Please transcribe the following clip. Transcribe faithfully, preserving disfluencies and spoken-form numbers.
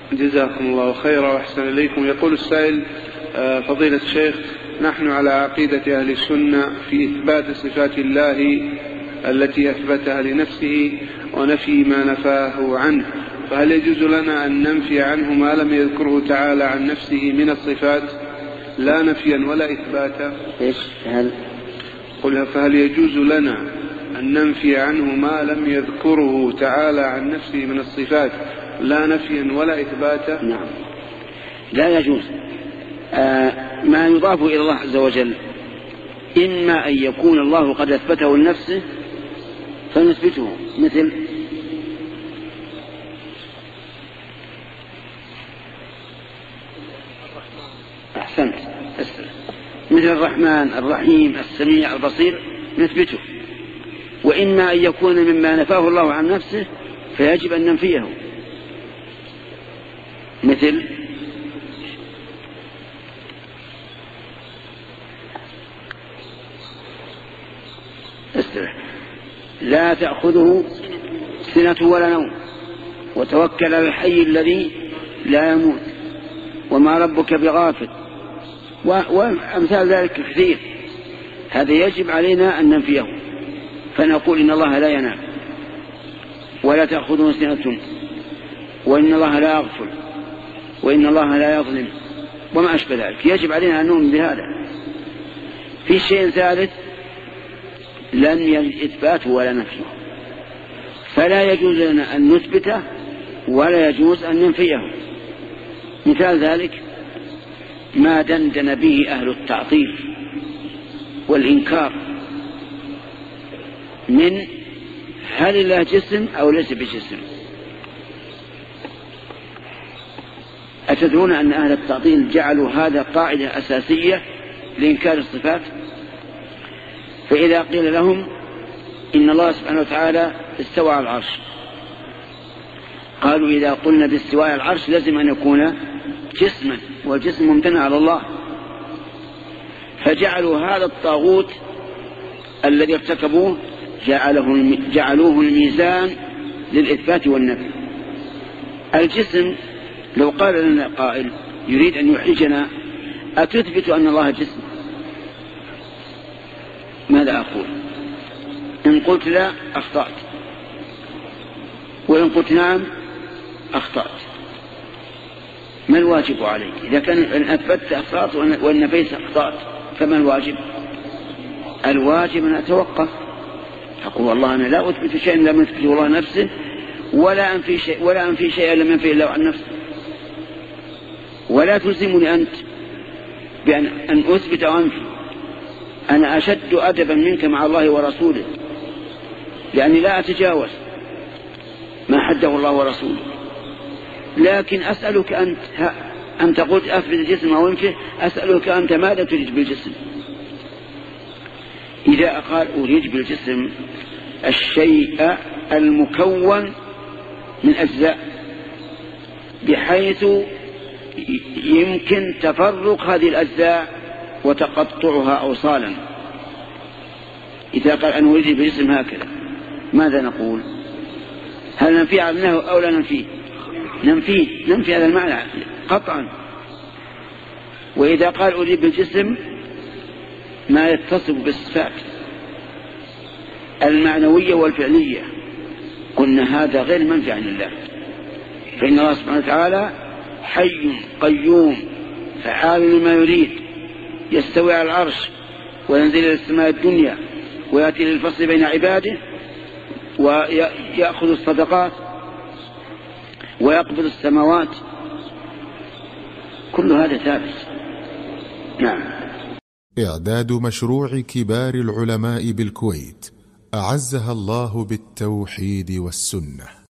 جزاكم الله خيرا وأحسن إليكم. يقول السائل: فضيلة الشيخ، نحن على عقيدة أهل السنة في إثبات صفات الله التي أثبتها لنفسه ونفي ما نفاه عنه، فهل يجوز لنا أن ننفي عنه ما لم يذكره تعالى عن نفسه من الصفات لا نفيا ولا إثباتا؟ إيش هل؟ قل فهل يجوز لنا أن ننفي عنه ما لم يذكره تعالى عن نفسه من الصفات لا نفيا ولا إثباتا؟ نعم، لا يجوز. آه ما يضاف إلى الله عز وجل إما أن يكون الله قد أثبته لنفسه فنثبته، مثل أحسنت مثل الرحمن الرحيم السميع البصير نثبته، وإما أن يكون مما نفاه الله عن نفسه فيجب أن ننفيه، مثل استرح لا تأخذه سنة ولا نوم وتوكل على الحي الذي لا يموت وما ربك بغافل وأمثال ذلك كثير. هذا يجب علينا أن ننفيه، فنقول إن الله لا ينام ولا تأخذه سنة وإن الله لا يغفل وإن الله لا يظلم وما أشبه ذلك. يجب علينا أن نؤمن بهذا. في شيء ثالث لم يرد إثباته ولا نفيه، فلا يجوز لنا أن نثبته ولا يجوز أن ننفيه. مثال ذلك ما دندن به أهل التعطيل والإنكار من هل الله جسم أو ليس بجسم. أتدرون أن أهل التعطيل جعلوا هذا قاعدة أساسية لإنكار الصفات؟ فإذا قيل لهم إن الله سبحانه وتعالى استوى على العرش، قالوا إذا قلنا باستواء العرش لازم أن يكون جسما، والجسم ممتنع على الله، فجعلوا هذا الطاغوت الذي ارتكبوه جعله جعلوه الميزان للإثبات والنفي. الجسم لو قال لنا قائل يريد أن يحرجنا أتثبت أن الله جسم، ماذا أقول؟ إن قلت لا أخطأت، وإن قلت نعم أخطأت. ما الواجب عليك؟ إذا كان إن أثبتت أخطأت وإن نفيت أخطأت، فما الواجب؟ الواجب أن أتوقف، أقول والله أنا لا أثبت شيئا لم يثبته الله نفسه ولا أنفي شيء ولا أنفي شيئا لم ينفي الله عن نفسه، ولا تلزمني أنت بأن أن أثبت وأنفي. أنا أشد أدبا منك مع الله ورسوله، لأني لا أتجاوز ما حده الله ورسوله، لكن أسألك أنت أنت قلت أثبت الجسم أو انفه، أسألك أنت ماذا تريد بالجسم؟ إذا قال أريد بالجسم الشيء المكون من أجزاء بحيث يمكن تفرق هذه الأجزاء وتقطعها أوصالا، إذا قال أنا أريد بالجسم هكذا، ماذا نقول؟ هل ننفي عنه أو لا ننفيه؟ ننفيه ننفي هذا المعنى قطعا. وإذا قال أريد بالجسم ما يتصف بالصفات المعنوية والفعلية، قلنا هذا غير منفي عن الله، فإن الله سبحانه وتعالى حي قيوم فعال لما يريد، يستوي على العرش وينزل إلى السماء الدنيا ويأتي للفصل بين عباده ويأخذ الصدقات ويقبض السماوات، كل هذا ثابت. نعم. إعداد مشروع كبار العلماء بالكويت أعزها الله بالتوحيد والسنة.